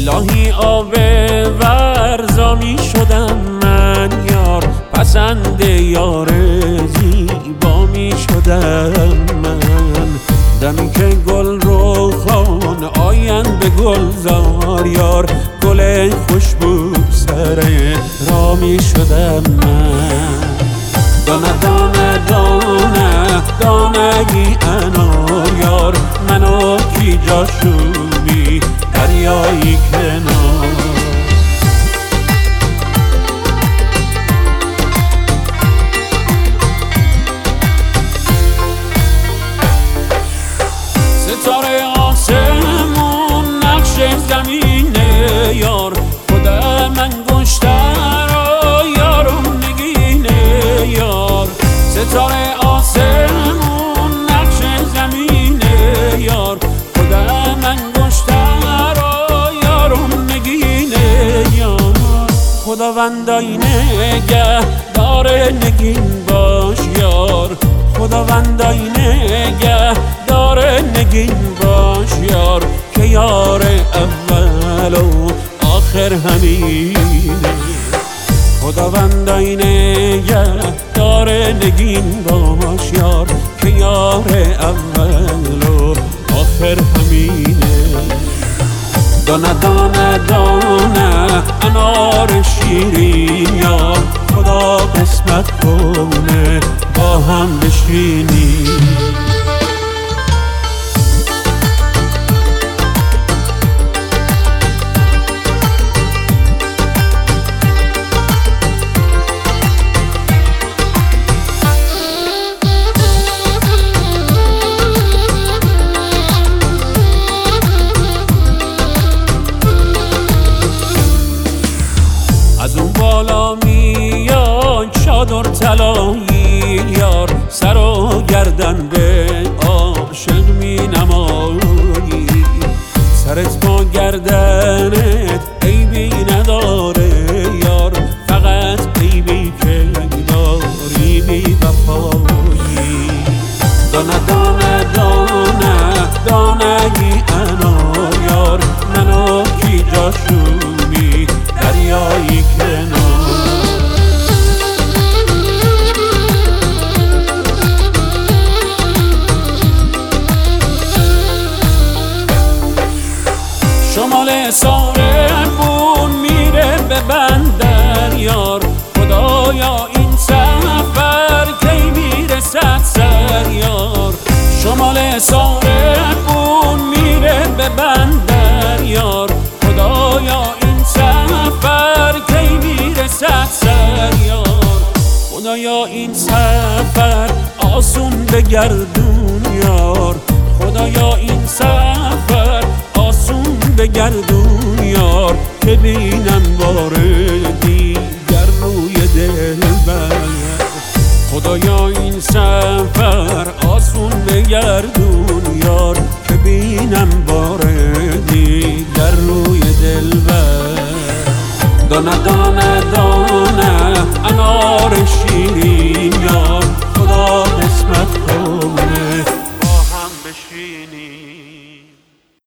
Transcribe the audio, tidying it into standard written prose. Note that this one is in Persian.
الهی آب ورزا می شدم من یار، پسند یار زیبا می شدم من. دمی که گل رو خان آیند به گلزار یار، گل خوشبو سر را می شدم من. دانه دانه دانه دانگی انار یار، منو کی جاشوبی دریایی کنار. ستاره آسمون نقش زمینه یار، خدا من گشتر و یارم نگینه یار. ستاره آسمون نقش زمینه یار، خدا من گشتر و یارم نگینه یار. خداوندای نگه داره نگین باش یار، خداوندای نگه داره نگین باش یار، که یار اول و آخر همینه. خداوندای نگه داره نگین باش یار، که یار اول و آخر همینه. دانه دانه دانه انار شیرین یار، خدا قسمت کنه با هم بشینی. از اون بالا میاد چادر طلایی یار، سر و گردن به عاشق می نمایی. سرت با گردنت عیبی نداره یار، فقط عیبی که داری بی وفایی. دانه دانه دانه دانگی انار یار، منو کی جاشوبی دریایی کنار. شمال سارمون میره به بندر یار، خدایا این سفر کی میرسد سر یار. شمال سارمون میره به بندر یار، خدایا این سفر کی میرسد سر یار. خدایا این سفر آسون بگردون یار، خدایا این سفر آسون بگردون یار، که بینم بار دیگر روی دلبر. خدایا این سفر آسون بگردون یار، که بینم